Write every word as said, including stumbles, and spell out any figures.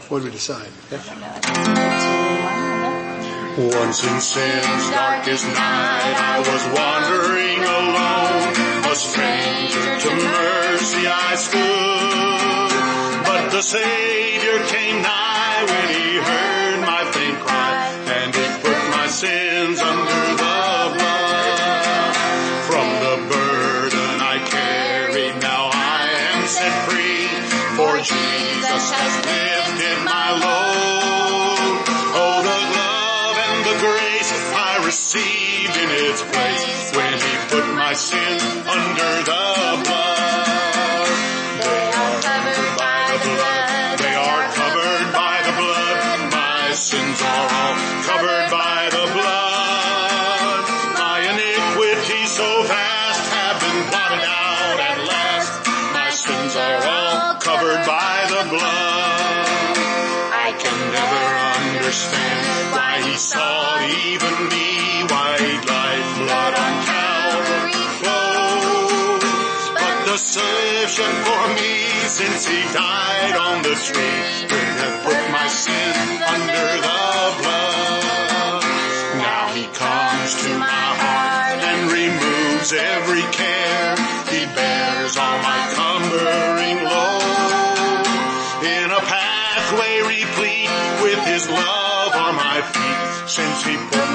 What did we decide? Once in sin's darkest night, I was wandering alone. A stranger to mercy I stood. But the Savior came nigh when he heard my faint cry, and he put my sins under the blood. From the burden I carried, now I am set free, for Jesus has lifted my load. Oh, the love and the grace I received in its place when he put my sins under the blood. They are covered by the blood. They are covered by the blood. My sins are all covered by the blood. My iniquities so vast have been blotted out at last. My sins are all covered by the blood. I can never understand why he sought even me, white lifeblood on Calvary flows. But the solution for me, since he died on the tree, could have put my sin under the blood. Now he comes to my heart and removes every care. He bears all my cumbering load. In a pathway replete with his love on my feet, since he put